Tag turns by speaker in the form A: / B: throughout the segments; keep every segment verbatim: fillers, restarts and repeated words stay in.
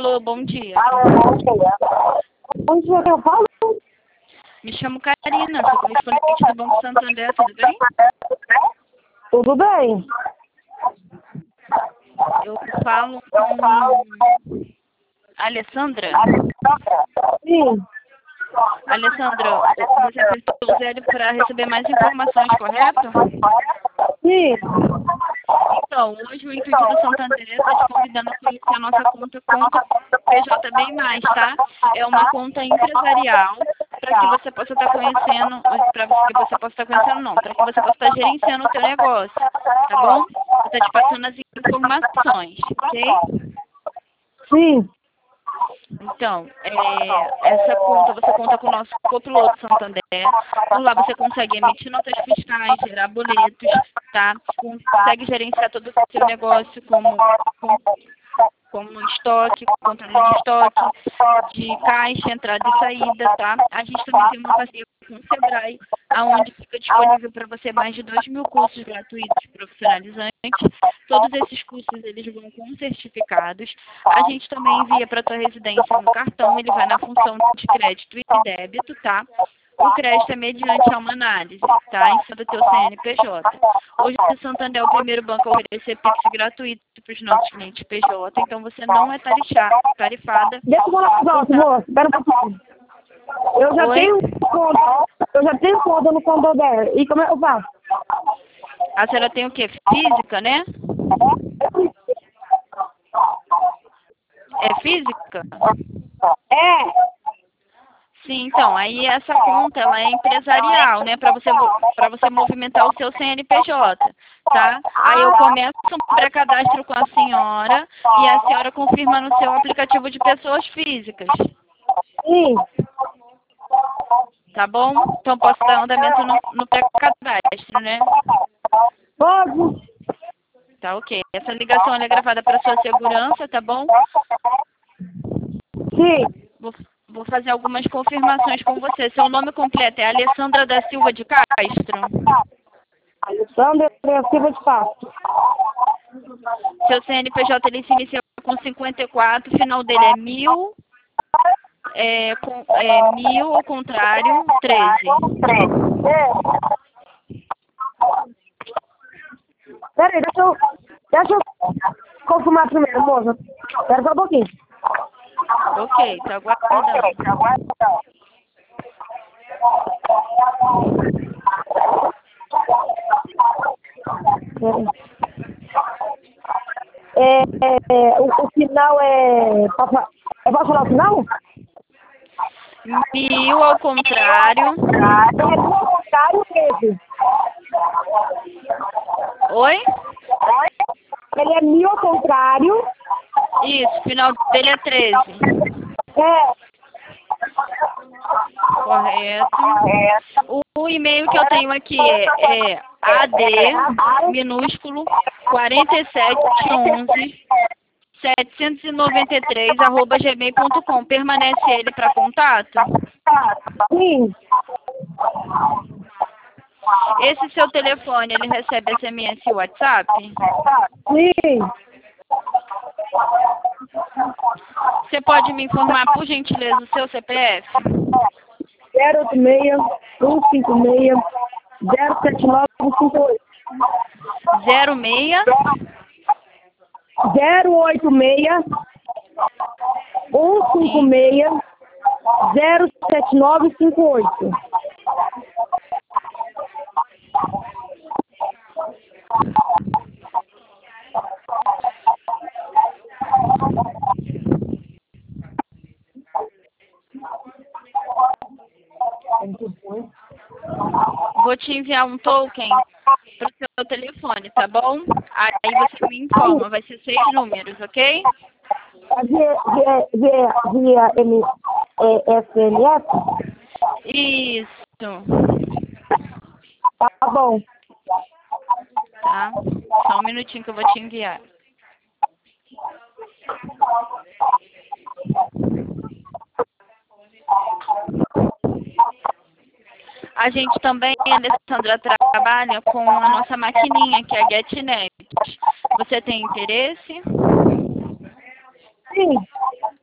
A: Alô, bom dia.
B: Bom dia, eu falo?
A: Me chamo Karina, sou correspondente do Banco Santander, tudo bem?
B: Tudo bem.
A: Eu falo com Alessandra.
B: Sim.
A: Alessandra, você apertou o zero para receber mais informações, correto?
B: Sim.
A: Então, hoje o intuito do Santander está te convidando a conhecer a nossa conta, conta P J B mais, tá? É uma conta empresarial para que você possa estar conhecendo, para que você possa estar conhecendo não, para que você possa estar gerenciando o teu negócio, tá bom? Eu estou te passando as informações, ok?
B: Sim.
A: Então, é, essa conta, você conta com o nosso copiloto Santander. Por lá você consegue emitir notas fiscais, gerar boletos, tá? Consegue gerenciar todo o seu negócio como, como, como estoque, controle de estoque, de caixa, entrada e saída, tá? A gente também tem uma parceria com o Sebrae, aonde fica disponível para você mais de dois mil cursos gratuitos profissionalizantes. Todos esses cursos, eles vão com certificados. A gente também envia para a tua residência no cartão, ele vai na função de crédito e débito, tá? O crédito é mediante a uma análise, tá? Em cima do teu C N P J. Hoje o Santander é o primeiro banco a oferecer Pix gratuito para os nossos clientes P J, então você não é tarifar, tarifada.
B: Deixa eu falar com você, moça. Espera um pouquinho. Eu já
A: Oi?
B: tenho conta. Eu já tenho conta no Santander. E como é que eu faço?
A: A senhora tem o quê? Física, né? É física?
B: É.
A: Sim, então, aí essa conta, ela é empresarial, né, para você, para você movimentar o seu C N P J, tá? Aí eu começo um pré-cadastro com a senhora e a senhora confirma no seu aplicativo de pessoas físicas,
B: Sim.
A: tá bom? Então posso dar andamento no, no pré-cadastro, né?
B: Pode.
A: Tá, ok. Essa ligação ela é gravada para sua segurança, tá bom?
B: Sim.
A: Vou, vou fazer algumas confirmações com você. Seu nome completo é Alessandra da Silva de Castro?
B: Alessandra Silva de Castro.
A: Seu C N P J ele se inicia com cinquenta e quatro, o final dele é mil, é, com, é mil, ao contrário, treze.
B: Peraí, deixa eu, deixa eu confirmar primeiro, moça. Espera só um pouquinho.
A: Ok, tá aguardando.
B: É, é, o, o final é... Posso, fa- eu posso falar o final?
A: Mil ao contrário.
B: É mil ao contrário treze.
A: Oi?
B: Ele é mil ao contrário.
A: Isso, o final dele é treze.
B: É.
A: Correto. O, o e-mail que eu tenho aqui é, é A D minúsculo quarenta e sete onze setecentos e noventa e três arroba gmail ponto com. Permanece ele para contato?
B: Sim.
A: Esse seu telefone, ele recebe S M S e WhatsApp?
B: Sim.
A: Você pode me informar, por gentileza, o seu C P F?
B: zero oito seis, um cinco seis, zero sete nove cinco oito.
A: zero seis
B: zero oito seis, um cinco seis, zero sete nove cinco oito.
A: Vou te enviar um token para o seu telefone, tá bom? Aí você me informa, vai ser seis números, ok?
B: Via, via, via, via M, é, S M S?
A: Isso.
B: Tá bom.
A: Tá? Só um minutinho que eu vou te enviar. A gente também, Alessandra, trabalha com a nossa maquininha, que é a GetNet. Você tem interesse?
B: Sim.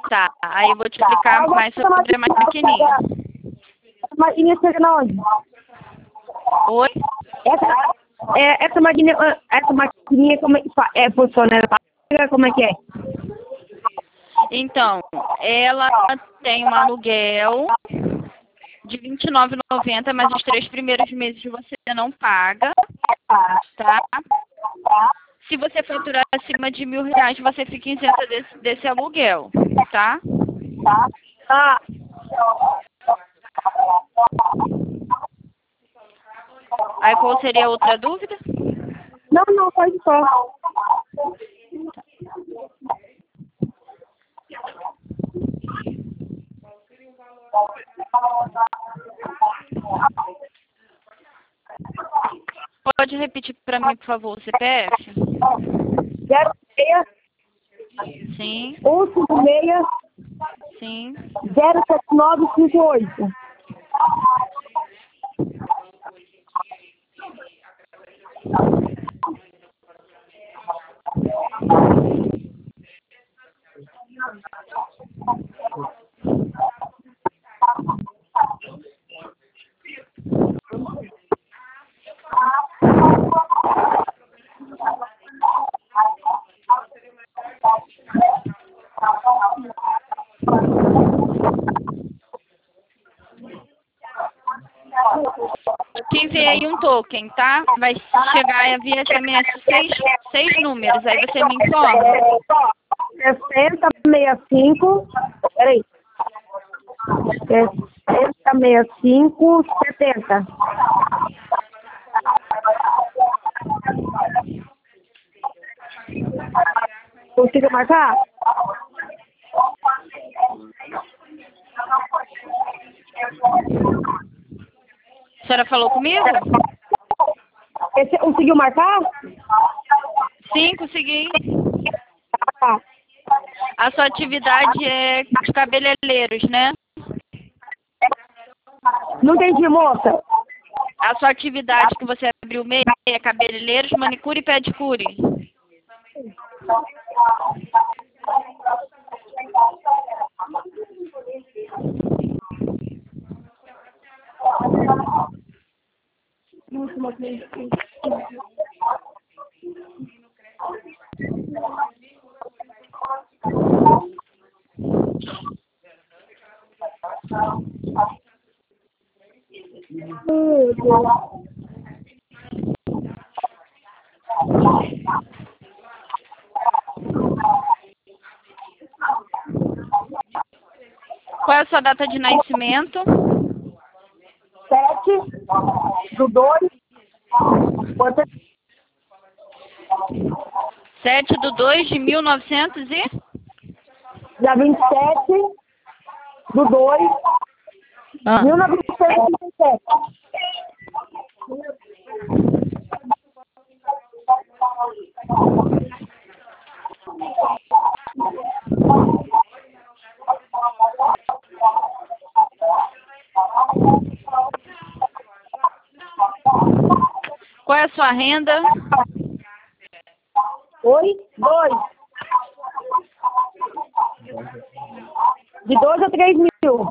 A: Tá, aí eu vou te explicar mais sobre a maquininha.
B: Essa maquininha chega na onde?
A: Oi?
B: Essa, é, essa maquininha, essa maquininha como é que fa- é, funciona? Ela paga? Como é que é?
A: Então, ela tem um aluguel de vinte e nove reais e noventa centavos, mas os três primeiros meses você não paga, tá? Se você faturar acima de mil reais, você fica isenta desse, desse aluguel, tá?
B: Ah,
A: Aí qual seria a outra dúvida?
B: não, não, pode só.
A: Pode repetir para mim, por favor, o C P F?
B: zero seis,
A: Sim,
B: um cinco seis,
A: sim.
B: zero sete nove cinco oito.
A: Te enviei um token, tá? Vai chegar via S M S seis, seis números, aí você me informa.
B: sessenta sessenta e cinco, peraí, sessenta sessenta e cinco, setenta. Consigo marcar?
A: A senhora falou comigo?
B: Esse, conseguiu marcar?
A: Sim, consegui.
B: Tá.
A: A sua atividade é de cabeleireiros, né?
B: Não entendi, moça.
A: A sua atividade que você abriu meio é cabeleireiros, manicure e pedicure. Qual é a sua data de nascimento?
B: Sete do dois. Quanto é?
A: sete de dois de mil e novecentos e...
B: Dia vinte e sete do dois,
A: Ah.
B: mil novecentos e oitenta e sete.
A: Qual é a sua renda?
B: Oi? Dois. De dois a três mil.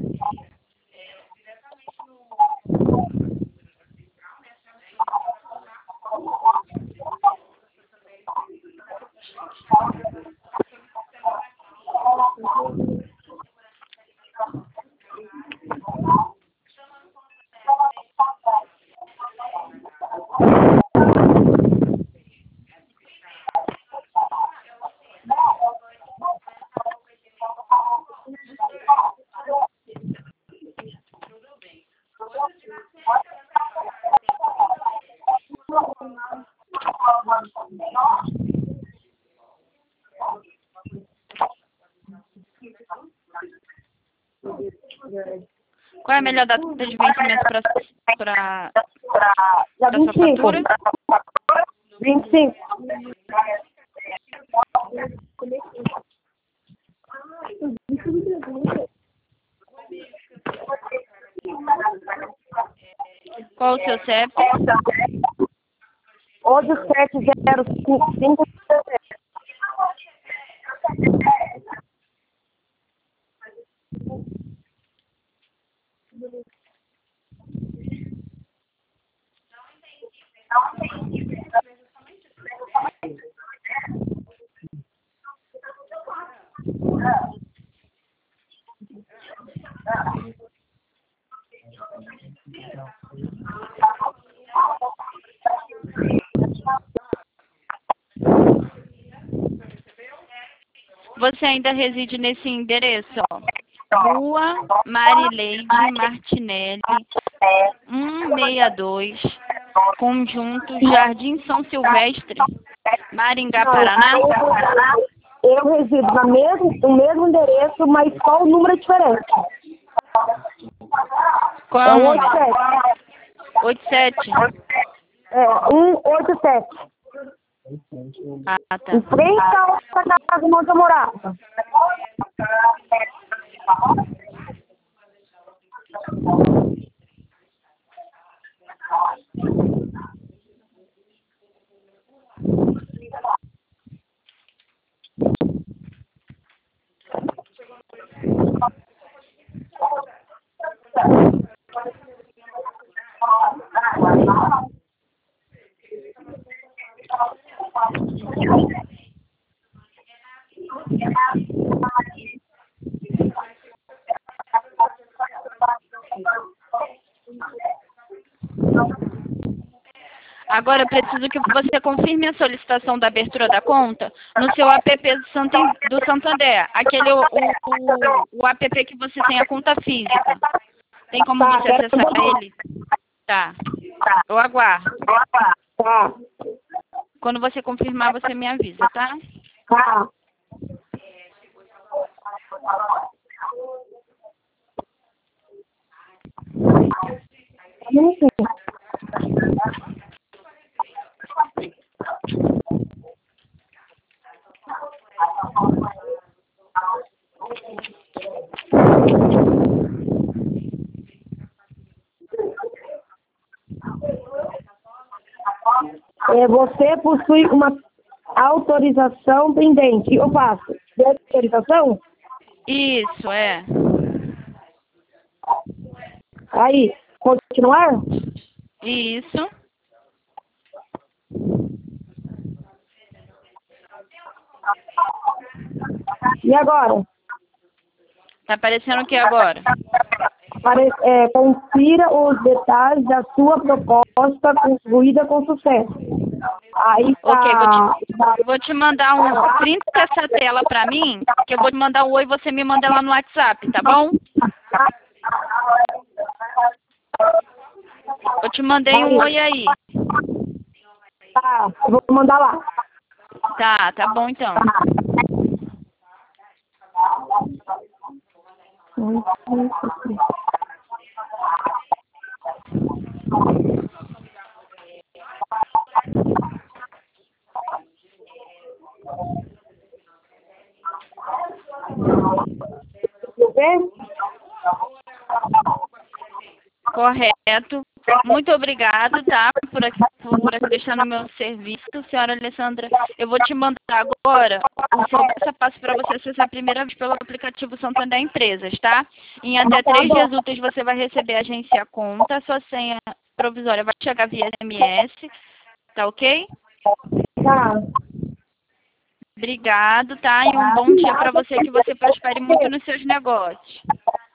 A: Qual é a melhor data de vencimento para para
B: Dia
A: sua
B: vinte e cinco.
A: fatura?
B: vinte e cinco.
A: Qual o seu C E P?
B: Hoje sete zero cinco cinco.
A: Você ainda reside nesse endereço, ó. Rua Marileide Martinelli, cento e sessenta e dois, Conjunto Jardim São Silvestre, Maringá, Paraná?
B: Eu resido no mesmo, no mesmo endereço, mas só o número é diferente.
A: Qual
B: É
A: é o
B: um
A: número?
B: oito sete.
A: oitenta e sete?
B: É, um oito sete.
A: Ah, tá.
B: Em frente à outra casa onde eu morava.
A: Agora eu preciso que você confirme a solicitação da abertura da conta no seu app do, Santan- do Santander, aquele o, o, o app que você tem a conta física. Tem como
B: Tá,
A: você
B: pera
A: acessar
B: um pouquinho.
A: ele? Tá. Eu aguardo.
B: Tá,
A: Quando você confirmar, você me avisa, tá?
B: tá. Não sei. É, você possui uma autorização pendente. Eu faço. De autorização?
A: Isso, é.
B: Aí, continuar?
A: Isso.
B: E agora?
A: Tá aparecendo o que agora?
B: Pare- é, confira os detalhes da sua proposta concluída com sucesso. Aí
A: Ok, vou
B: tá.
A: te, vou te mandar um... Printa essa tela pra mim, que eu vou te mandar um oi e você me manda lá no WhatsApp, tá bom? Eu te mandei um oi aí.
B: Tá, eu vou mandar lá.
A: Tá, tá bom então.
B: Tudo bem?
A: Correto. Muito obrigado, tá? Por aqui, por aqui deixar no meu serviço, senhora Alessandra. Eu vou te mandar agora o seu passo a passo para você acessar a primeira vez pelo aplicativo Santander Empresas, tá? Em até
B: Tá
A: três
B: bom.
A: dias úteis você vai receber a agência conta, sua senha provisória vai chegar via S M S, tá ok?
B: Tá.
A: Obrigado, tá? E um bom dia para você, que você prospere muito nos seus negócios.